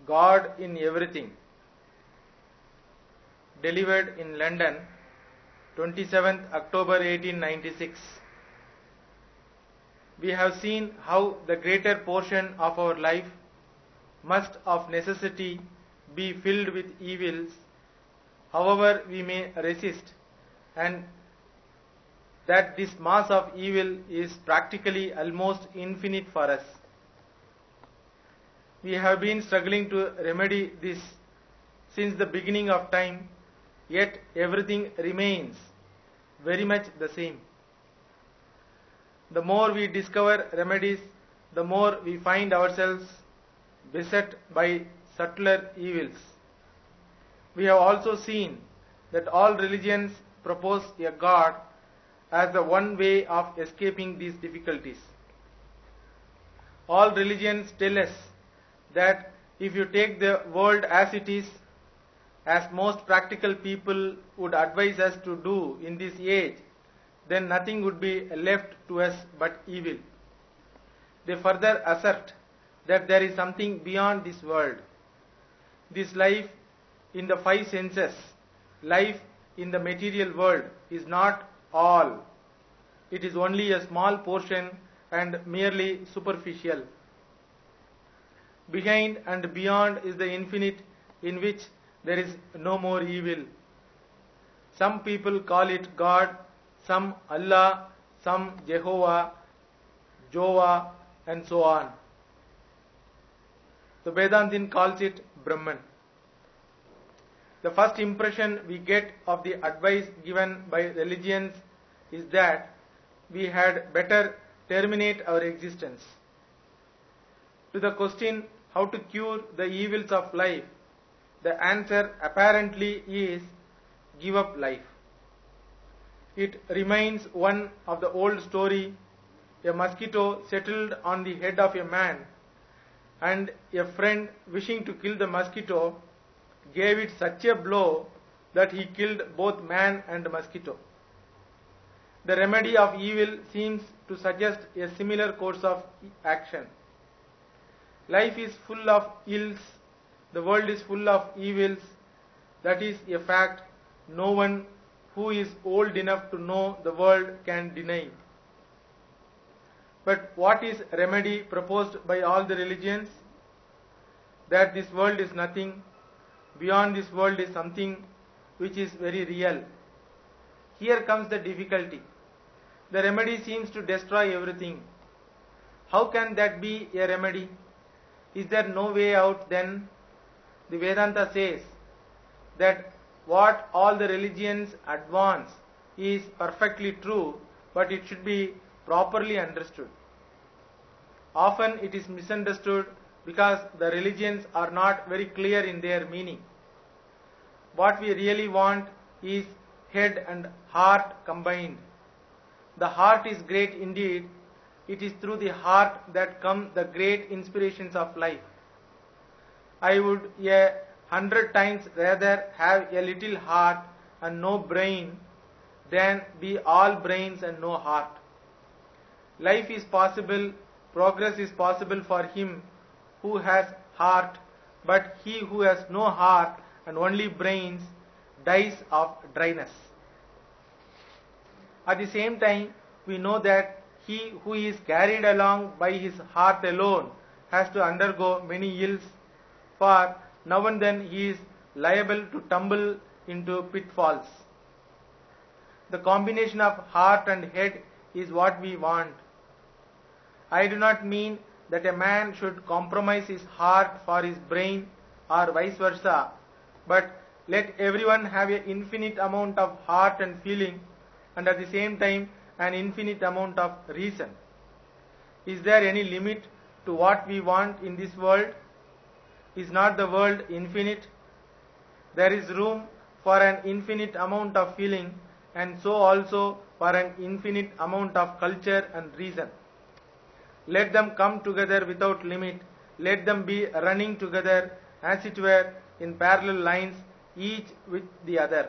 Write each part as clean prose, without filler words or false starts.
God in Everything, delivered in London, 27th October 1896. We have seen how the greater portion of our life must of necessity be filled with evils, however we may resist, and that this mass of evil is practically almost infinite for us. We have been struggling to remedy this since the beginning of time, yet everything remains very much the same. The more we discover remedies, the more we find ourselves beset by subtler evils. We have also seen that all religions propose a God as the one way of escaping these difficulties. All religions tell us that if you take the world as it is, as most practical people would advise us to do in this age, then nothing would be left to us but evil. They further assert that there is something beyond this world. This life in the five senses, life in the material world, is not all. It is only a small portion and merely superficial. Behind and beyond is the infinite, in which there is no more evil. Some people call it God, some Allah, some Jehovah, Jova, and so on. The Vedantin calls it Brahman. The first impression we get of the advice given by religions is that we had better terminate our existence. To the question how to cure the evils of life, the answer apparently is give up life. It reminds one of the old story: a mosquito settled on the head of a man, and a friend, wishing to kill the mosquito, gave it such a blow that he killed both man and mosquito. The remedy of evil seems to suggest a similar course of action. Life is full of ills, the world is full of evils. That is a fact no one who is old enough to know the world can deny. But what is remedy proposed by all the religions? That this world is nothing, beyond this world is something which is very real. Here comes the difficulty. The remedy seems to destroy everything. How can that be a remedy? Is there no way out then? The Vedanta says that what all the religions advance is perfectly true, but it should be properly understood. Often it is misunderstood because the religions are not very clear in their meaning. What we really want is head and heart combined. The heart is great indeed. It is through the heart that come the great inspirations of life. I would 100 times rather have a little heart and no brain than be all brains and no heart. Life is possible, progress is possible for him who has heart, but he who has no heart and only brains dies of dryness. At the same time, we know that he who is carried along by his heart alone has to undergo many ills, for now and then he is liable to tumble into pitfalls. The combination of heart and head is what we want. I do not mean that a man should compromise his heart for his brain or vice versa, but let everyone have an infinite amount of heart and feeling, and at the same time an infinite amount of reason. Is there any limit to what we want in this world? Is not the world infinite? There is room for an infinite amount of feeling, and so also for an infinite amount of culture and reason. Let them come together without limit. Let them be running together as it were in parallel lines, each with the other.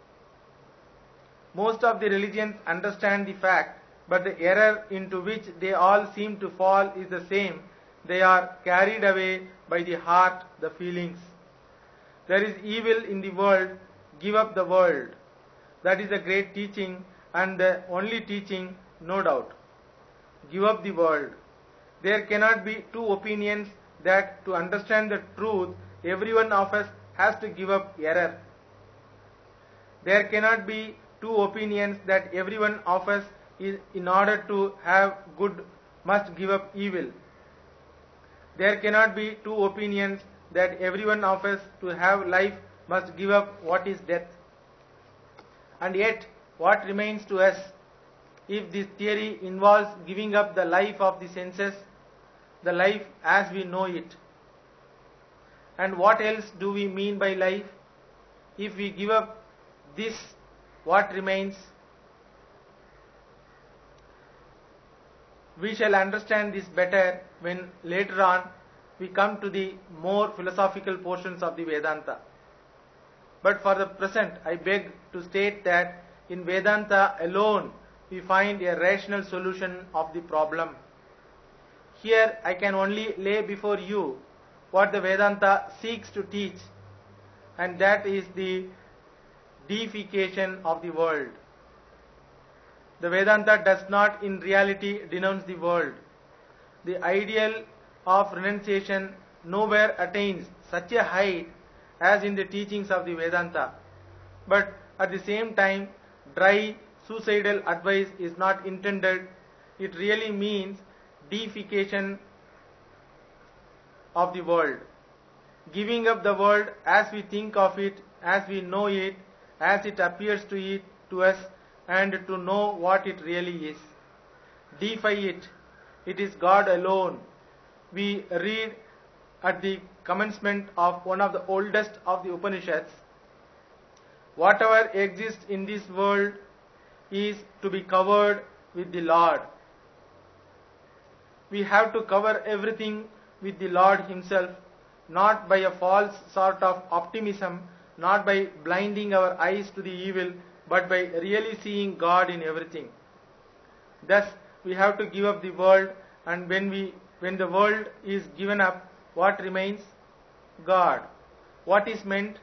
Most of the religions understand the fact, but the error into which they all seem to fall is the same. They are carried away by the heart, the feelings. There is evil in the world, give up the world. That is the great teaching and the only teaching, no doubt. Give up the world. There cannot be two opinions that to understand the truth, every one of us has to give up error. There cannot be two opinions that every one of us is, in order to have good, must give up evil. There cannot be two opinions that every one of us to have life must give up what is death. And yet, what remains to us if this theory involves giving up the life of the senses, the life as we know it? And what else do we mean by life? If we give up this, what remains? We shall understand this better when later on we come to the more philosophical portions of the Vedanta. But for the present, I beg to state that in Vedanta alone we find a rational solution of the problem. Here I can only lay before you what the Vedanta seeks to teach, and that is the deification of the world. The Vedanta does not in reality denounce the world. The ideal of renunciation nowhere attains such a height as in the teachings of the Vedanta. But at the same time, dry, suicidal advice is not intended. It really means deification of the world. Giving up the world as we think of it, as we know it, as it appears to us, and to know what it really is. Deify it. It is God alone. We read at the commencement of one of the oldest of the Upanishads, whatever exists in this world is to be covered with the Lord. We have to cover everything with the Lord Himself, not by a false sort of optimism, not by blinding our eyes to the evil, but by really seeing God in everything. Thus, we have to give up the world, and when the world is given up, what remains? God. What is meant?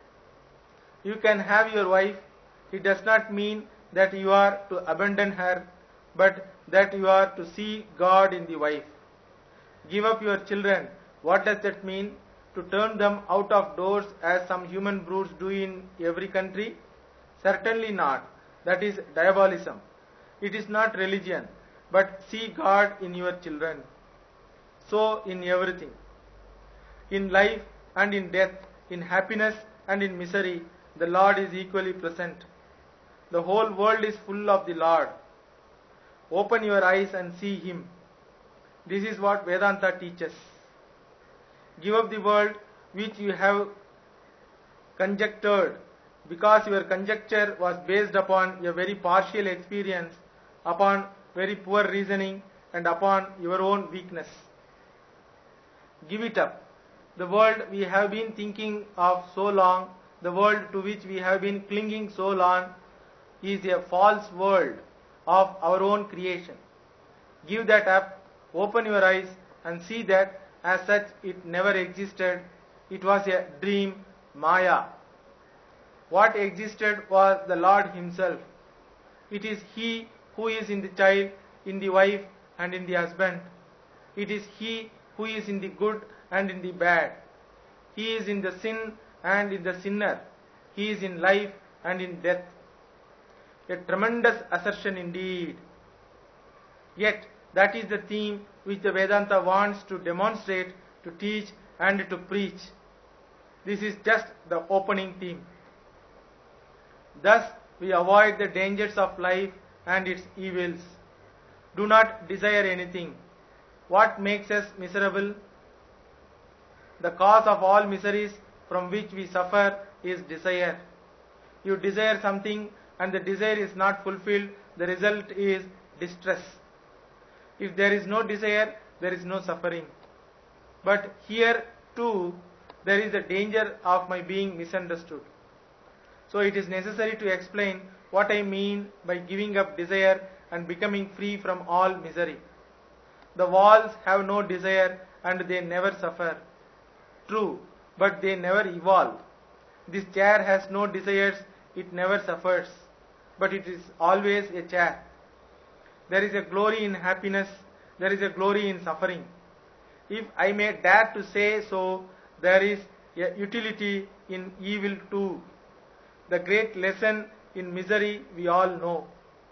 You can have your wife. It does not mean that you are to abandon her, but that you are to see God in the wife. Give up your children. What does that mean? To turn them out of doors as some human brutes do in every country? Certainly not. That is diabolism. It is not religion, but see God in your children. So in everything. In life and in death, in happiness and in misery, the Lord is equally present. The whole world is full of the Lord. Open your eyes and see Him. This is what Vedanta teaches. Give up the world which you have conjectured, because your conjecture was based upon a very partial experience, upon very poor reasoning, and upon your own weakness. Give it up. The world we have been thinking of so long, the world to which we have been clinging so long, is a false world of our own creation. Give that up, open your eyes, and see that as such it never existed. It was a dream, Maya. What existed was the Lord Himself. It is He who is in the child, in the wife, and in the husband. It is He who is in the good and in the bad. He is in the sin and in the sinner. He is in life and in death. A tremendous assertion indeed. Yet, that is the theme which the Vedanta wants to demonstrate, to teach, and to preach. This is just the opening theme. Thus, we avoid the dangers of life and its evils. Do not desire anything. What makes us miserable? The cause of all miseries from which we suffer is desire. You desire something and the desire is not fulfilled, the result is distress. If there is no desire, there is no suffering. But here too, there is a danger of my being misunderstood. So it is necessary to explain what I mean by giving up desire and becoming free from all misery. The walls have no desire and they never suffer. true, but they never evolve. This chair has no desires, it never suffers, but it is always a chair. There is a glory in happiness, there is a glory in suffering. If I may dare to say so, there is a utility in evil too. The great lesson in misery we all know.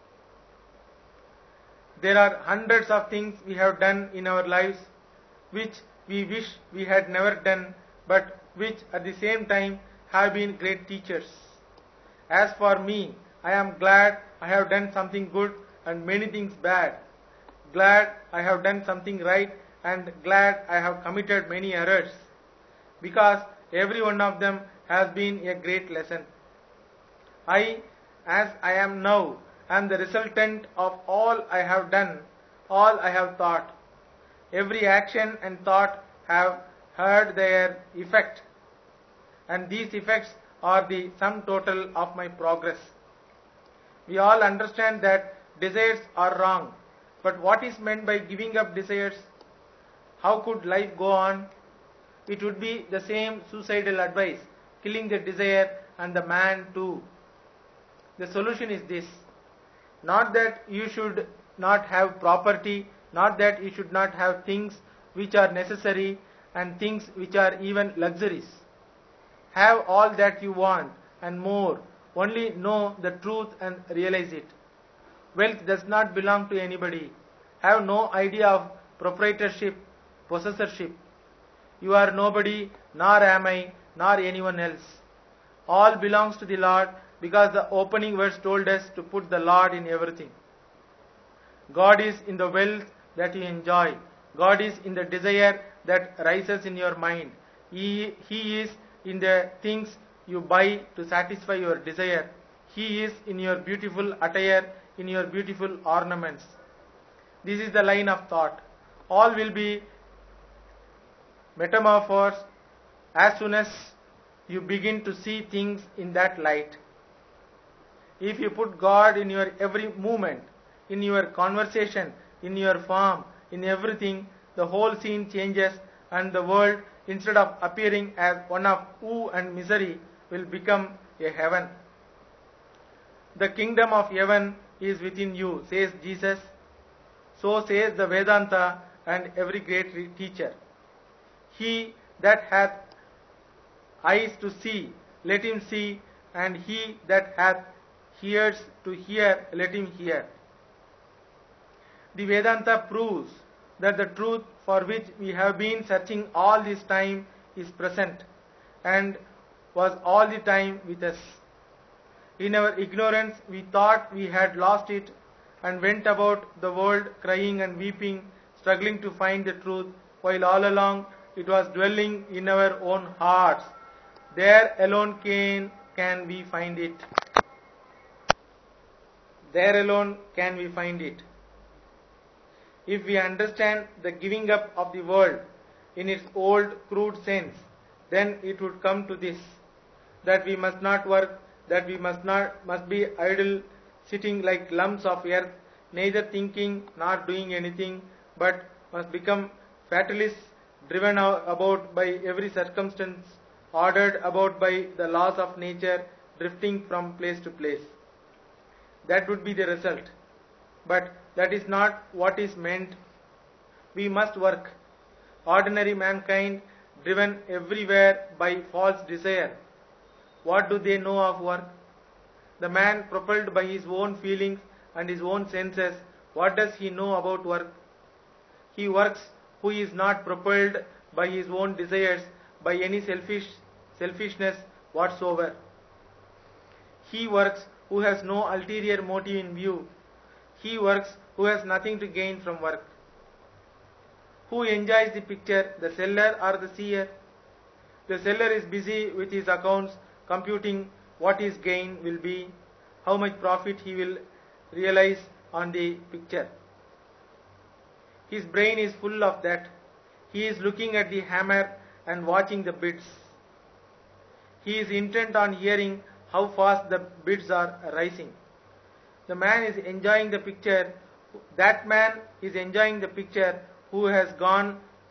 There are hundreds of things we have done in our lives which we wish we had never done, but which at the same time have been great teachers. As for me, I am glad I have done something good and many things bad. Glad I have done something right and glad I have committed many errors, because every one of them has been a great lesson. I, as I am now, am the resultant of all I have done, all I have thought. Every action and thought have had their effect, and these effects are the sum total of my progress. We all understand that desires are wrong, but what is meant by giving up desires? How could life go on? It would be the same suicidal advice, killing the desire and the man too. The solution is this: not that you should not have property, not that you should not have things which are necessary and things which are even luxuries. Have all that you want and more, only know the truth and realize it. Wealth does not belong to anybody. Have no idea of proprietorship, possessorship. You are nobody, nor am I, nor anyone else. All belongs to the Lord, because the opening verse told us to put the Lord in everything. God is in the wealth that you enjoy. God is in the desire that rises in your mind. He is in the things you buy to satisfy your desire. He is in your beautiful attire, in your beautiful ornaments. This is the line of thought. All will be metamorphosed as soon as you begin to see things in that light. If you put God in your every movement, in your conversation, in your form, in everything, the whole scene changes, and the world, instead of appearing as one of woe and misery, will become a heaven. The kingdom of heaven is within you, says Jesus. So says the Vedanta and every great teacher. He that hath eyes to see, let him see, and he that hath ears to hear, let him hear. The Vedanta proves that the truth for which we have been searching all this time is present and was all the time with us. In our ignorance, we thought we had lost it and went about the world crying and weeping, struggling to find the truth, while all along it was dwelling in our own hearts. There alone can we find it. There alone can we find it. If we understand the giving up of the world in its old crude sense, then it would come to this: that we must not work, that we must be idle, sitting like lumps of earth, neither thinking nor doing anything, but must become fatalists, driven about by every circumstance, ordered about by the laws of nature, drifting from place to place. That would be the result. But that is not what is meant. We must work. Ordinary mankind, driven everywhere by false desire, what do they know of work? The man propelled by his own feelings and his own senses, what does he know about work? He works who is not propelled by his own desires, by any selfishness whatsoever. He works who has no ulterior motive in view. He works who has nothing to gain from work. Who enjoys the picture, the seller or the seer? The seller is busy with his accounts, computing what his gain will be, how much profit he will realize on the picture. His brain is full of that. He is looking at the hammer and watching the bids. He is intent on hearing how fast the bids are rising. The man is enjoying the picture. That man is enjoying the picture who has gone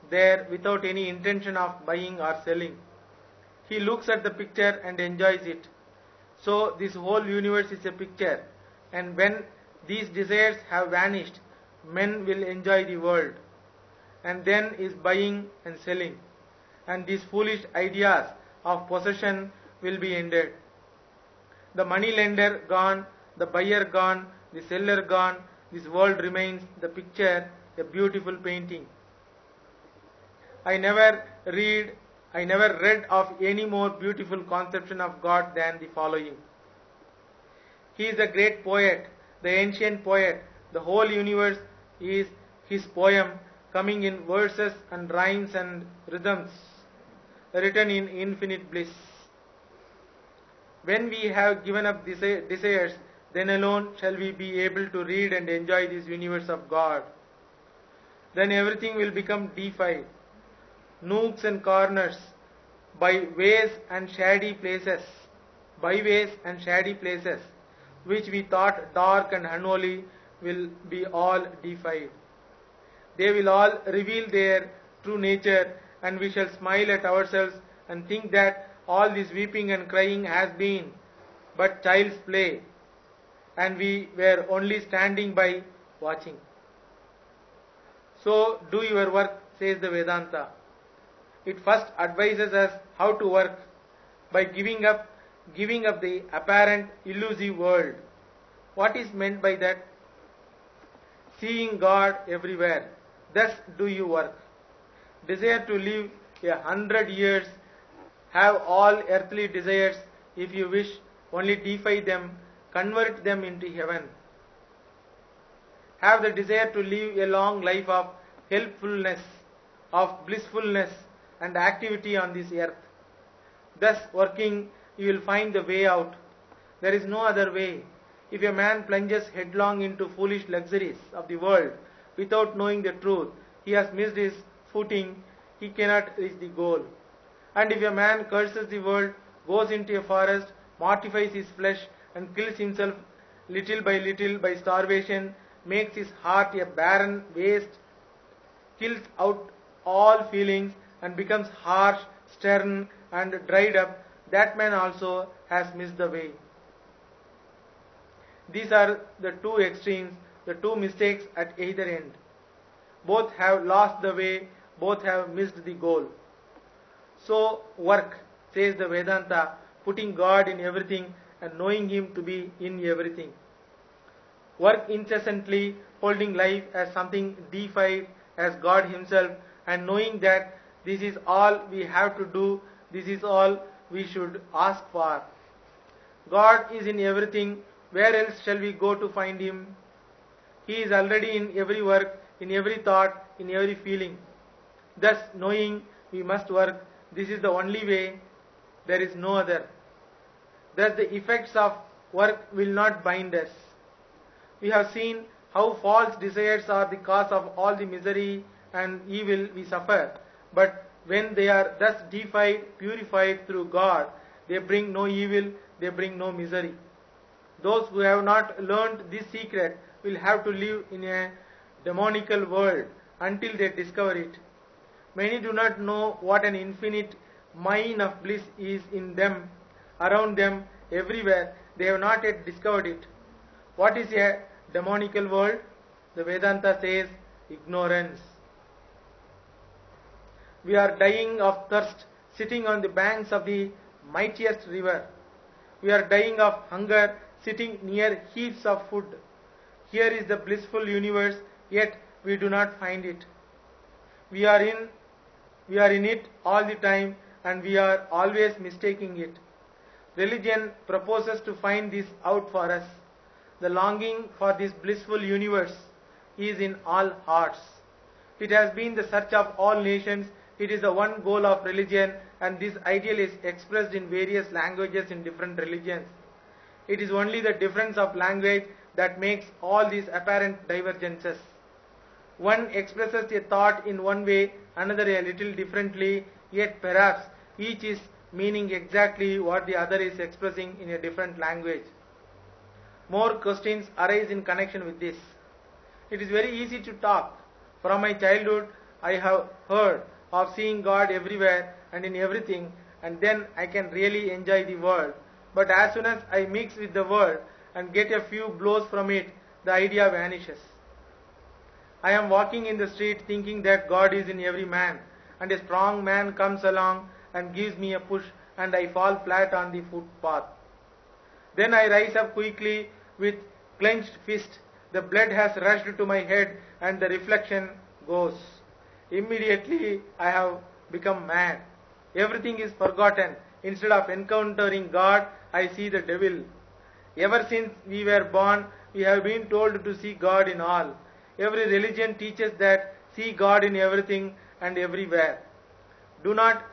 there without any intention of buying or selling. He looks at the picture and enjoys it. So this whole universe is a picture, and when these desires have vanished, men will enjoy the world, and then is buying and selling, and these foolish ideas of possession will be ended. The money lender gone, the buyer gone, the seller gone, this world remains the picture, a beautiful painting. I never read of any more beautiful conception of God than the following. He is a great poet, the ancient poet. The whole universe is his poem, coming in verses and rhymes and rhythms, written in infinite bliss. When we have given up desires, then alone shall we be able to read and enjoy this universe of God. Then everything will become deified. Nooks and corners, byways and shady places, which we thought dark and unholy, will be all deified. They will all reveal their true nature, and we shall smile at ourselves and think that all this weeping and crying has been but child's play, and we were only standing by watching. So do your work, says the Vedanta. It first advises us how to work by giving up the apparent illusive world. What is meant by that? Seeing God everywhere. Thus do you work. Desire to live 100 years, have all earthly desires, if you wish, only deify them, convert them into heaven. Have the desire to live a long life of helpfulness, of blissfulness and activity on this earth. Thus working, you will find the way out. There is no other way. If a man plunges headlong into foolish luxuries of the world without knowing the truth, he has missed his footing, he cannot reach the goal. And if a man curses the world, goes into a forest, mortifies his flesh and kills himself little by starvation, makes his heart a barren waste, kills out all feelings and becomes harsh, stern and dried up, that man also has missed the way. These are the two extremes, the two mistakes at either end. Both have lost the way, both have missed the goal. So work, says the Vedanta, putting God in everything and knowing Him to be in everything. Work incessantly, holding life as something deified as God Himself, and knowing that this is all we have to do, this is all we should ask for. God is in everything. Where else shall we go to find Him? He is already in every work, in every thought, in every feeling. Thus, knowing we must work, this is the only way, there is no other. Thus, the effects of work will not bind us. We have seen how false desires are the cause of all the misery and evil we suffer. But when they are thus deified, purified through God, they bring no evil, they bring no misery. Those who have not learned this secret will have to live in a demonical world until they discover it. Many do not know what an infinite mine of bliss is in them, around them, everywhere. They have not yet discovered it. What is a demonical world? The Vedanta says, ignorance. We are dying of thirst, sitting on the banks of the mightiest river. We are dying of hunger, sitting near heaps of food. Here is the blissful universe, yet we do not find it. We are in it all the time, and we are always mistaking it. Religion proposes to find this out for us. The longing for this blissful universe is in all hearts. It has been the search of all nations. It is the one goal of religion, and this ideal is expressed in various languages in different religions. It is only the difference of language that makes all these apparent divergences. One expresses a thought in one way, another a little differently, yet perhaps each is meaning exactly what the other is expressing in a different language. More questions arise in connection with this. It is very easy to talk. From my childhood, I have heard of seeing God everywhere and in everything, and then I can really enjoy the world. But as soon as I mix with the world and get a few blows from it, the idea vanishes. I am walking in the street thinking that God is in every man, and a strong man comes along and gives me a push, and I fall flat on the footpath. Then I rise up quickly with clenched fist. The blood has rushed to my head, and the reflection goes. Immediately I have become mad. Everything is forgotten. Instead of encountering God, I see the devil. Ever since we were born, we have been told to see God in all. Every religion teaches that see God in everything and everywhere. Do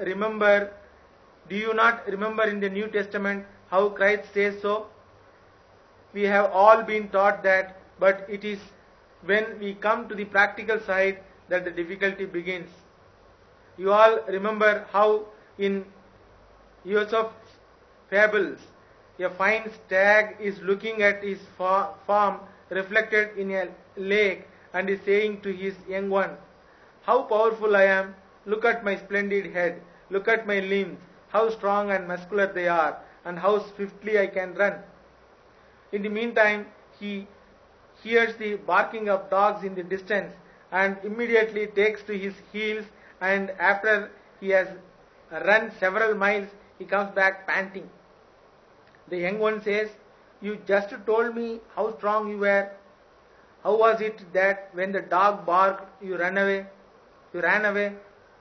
you not remember in the New Testament how Christ says so? We have all been taught that, but it is when we come to the practical side that the difficulty begins. You all remember how in Aesop's fables, a fine stag is looking at his form reflected in a lake and is saying to his young one, "How powerful I am! Look at my splendid head, look at my limbs, how strong and muscular they are, and how swiftly I can run." In the meantime, he hears the barking of dogs in the distance and immediately takes to his heels, and after he has run several miles, he comes back panting. The young one says, "You just told me how strong you were. How was it that when the dog barked, you ran away? You ran away?"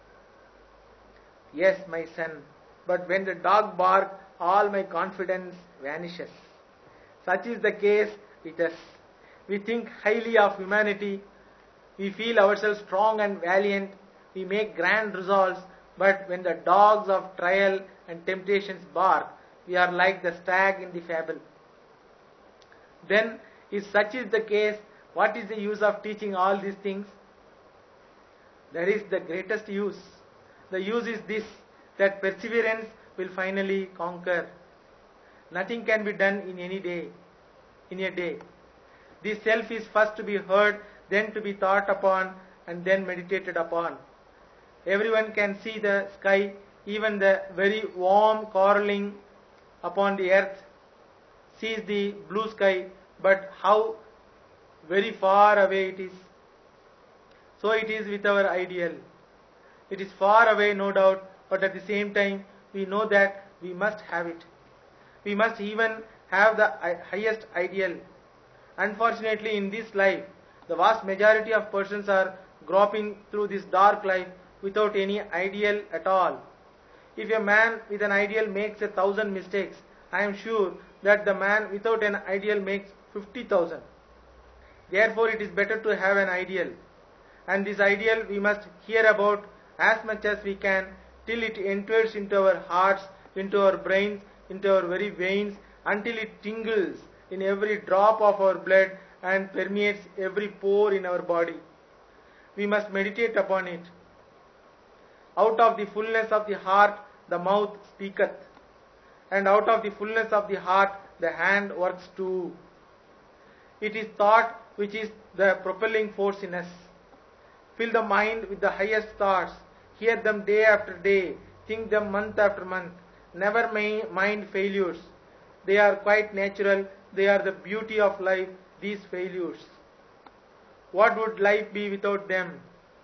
"Yes, my son, but when the dog barked, all my confidence vanishes." Such is the case with us. We think highly of humanity. We feel ourselves strong and valiant. We make grand resolves, but when the dogs of trial and temptations bark, we are like the stag in the fable. Then, if such is the case, what is the use of teaching all these things? There is the greatest use. The use is this, that perseverance will finally conquer. Nothing can be done in a day. This self is first to be heard, then to be thought upon, and then meditated upon. Everyone can see the sky, even the very warm quarreling upon the earth sees the blue sky, but how very far away it is. So it is with our ideal. It is far away, no doubt, but at the same time, we know that we must have it. We must even have the highest ideal. Unfortunately, in this life, the vast majority of persons are groping through this dark life without any ideal at all. If a man with an ideal makes 1,000 mistakes, I am sure that the man without an ideal makes 50,000. Therefore, it is better to have an ideal. And this ideal we must hear about as much as we can till it enters into our hearts, into our brains, into our very veins, until it tingles in every drop of our blood and permeates every pore in our body. We must meditate upon it. Out of the fullness of the heart, the mouth speaketh, and out of the fullness of the heart, the hand works too. It is thought which is the propelling force in us. Fill the mind with the highest thoughts, hear them day after day, think them month after month. Never mind failures. They are quite natural. They are the beauty of life, these failures. What would life be without them?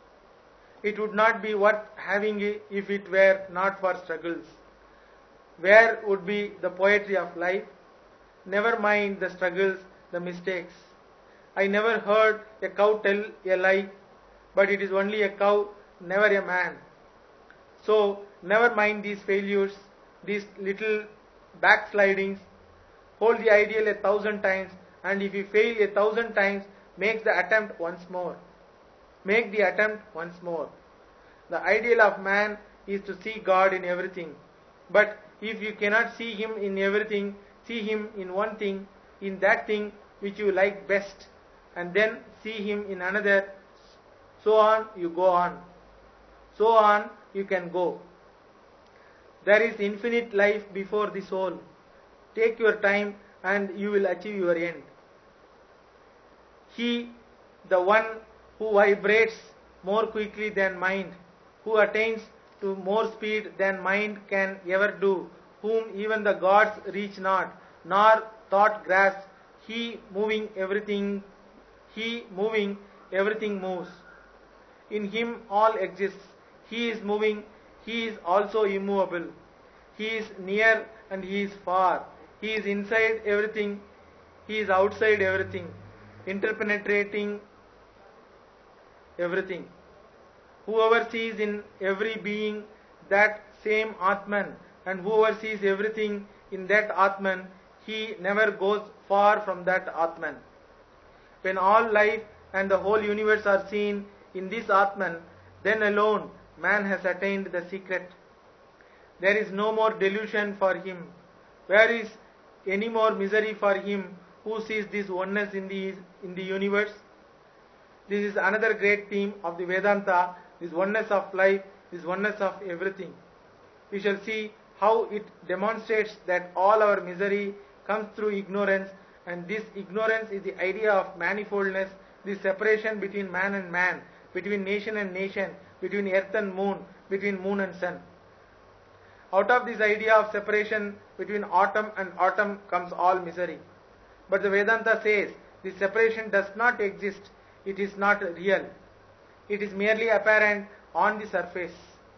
It would not be worth having if it were not for struggles. Where would be the poetry of life? Never mind the struggles, the mistakes. I never heard a cow tell a lie, but it is only a cow, never a man. So, never mind these failures, these little backslidings. Hold the ideal 1,000 times, and if you fail 1,000 times, make the attempt once more. Make the attempt once more. The ideal of man is to see God in everything. But if you cannot see Him in everything, see Him in one thing, in that thing which you like best, and then see Him in another. So on you go on. So on you can go. There is infinite life before the soul. Take your time and you will achieve your end. He, the one who vibrates more quickly than mind, who attains to more speed than mind can ever do, whom even the gods reach not, nor thought grasps, he moving everything moves. In him all exists. He is moving, he is also immovable. He is near and he is far. He is inside everything, he is outside everything, interpenetrating everything. Whoever sees in every being that same Atman, and whoever sees everything in that Atman, he never goes far from that Atman. When all life and the whole universe are seen in this Atman, then alone man has attained the secret. There is no more delusion for him. Where is any more misery for him who sees this oneness in the universe? This is another great theme of the Vedanta, this oneness of life, this oneness of everything. We shall see how it demonstrates that all our misery comes through ignorance, and this ignorance is the idea of manifoldness, the separation between man and man, between nation and nation, between earth and moon, between moon and sun. Out of this idea of separation between atom and atom comes all misery. But the Vedanta says this separation does not exist, it is not real. It is merely apparent on the surface.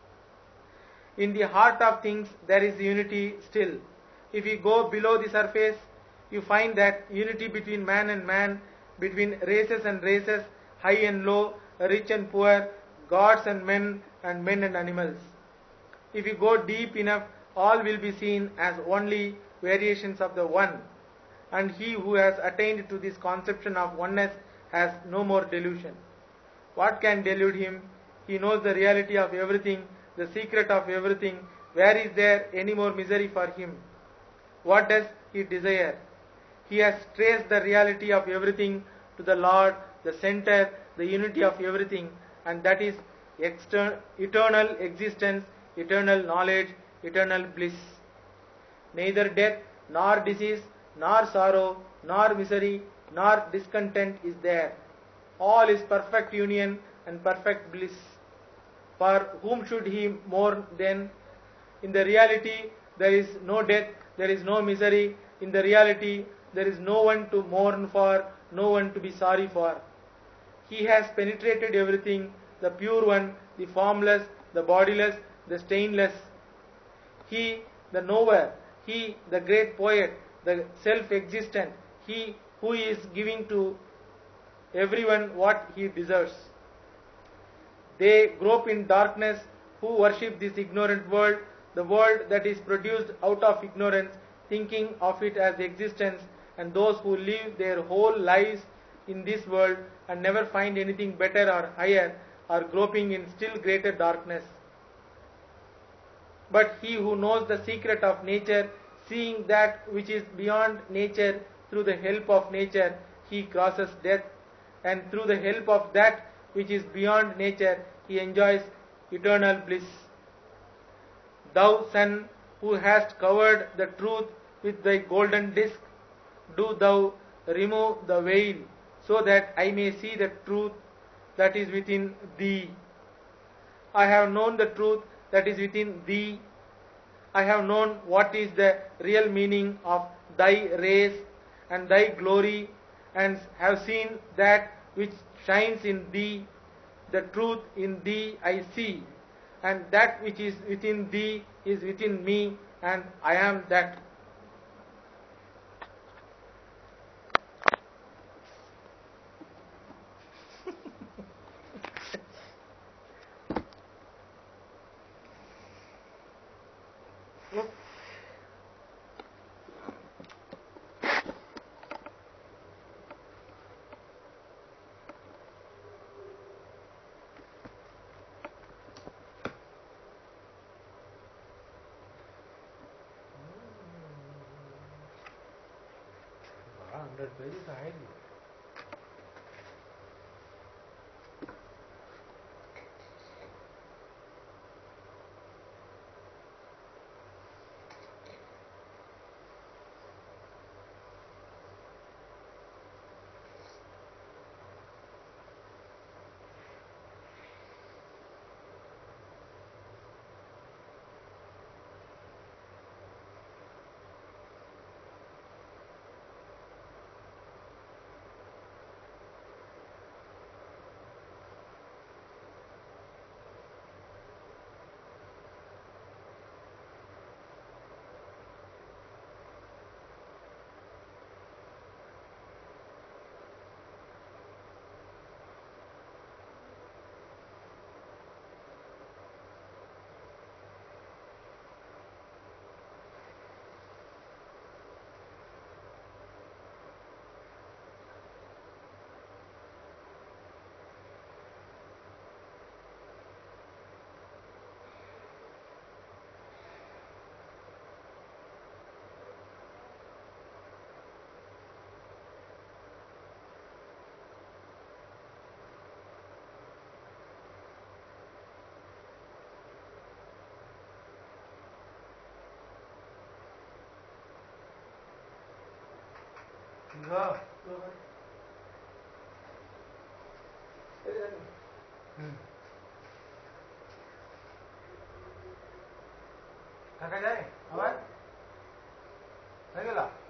In the heart of things there is unity still. If you go below the surface, you find that unity between man and man, between races and races, high and low, rich and poor, gods and men and animals. If you go deep enough, all will be seen as only variations of the one. And he who has attained to this conception of oneness has no more delusion. What can delude him? He knows the reality of everything, the secret of everything. Where is there any more misery for him? What does he desire? He has traced the reality of everything to the Lord, the center, the unity of everything, and that is eternal existence, eternal knowledge, eternal bliss. Neither death, nor disease, nor sorrow, nor misery, nor discontent is there. All is perfect union and perfect bliss. For whom should he mourn then? In the reality, there is no death, there is no misery. In the reality, there is no one to mourn for, no one to be sorry for. He has penetrated everything, the pure one, the formless, the bodiless, the stainless. He, the knower, he, the great poet, the self-existent, he who is giving to everyone what he deserves. They grope in darkness who worship this ignorant world, the world that is produced out of ignorance, thinking of it as existence, and those who live their whole lives in this world and never find anything better or higher are groping in still greater darkness. But he who knows the secret of nature, seeing that which is beyond nature through the help of nature, he crosses death, and through the help of that which is beyond nature, he enjoys eternal bliss. Thou sun, who hast covered the truth with thy golden disk, do thou remove the veil, so that I may see the truth that is within thee. I have known the truth that is within thee. I have known what is the real meaning of thy rays and thy glory, and have seen that which shines in thee. The truth in thee I see, and that which is within thee is within me, and I am that. কাকা যায় আবার হয়ে গেল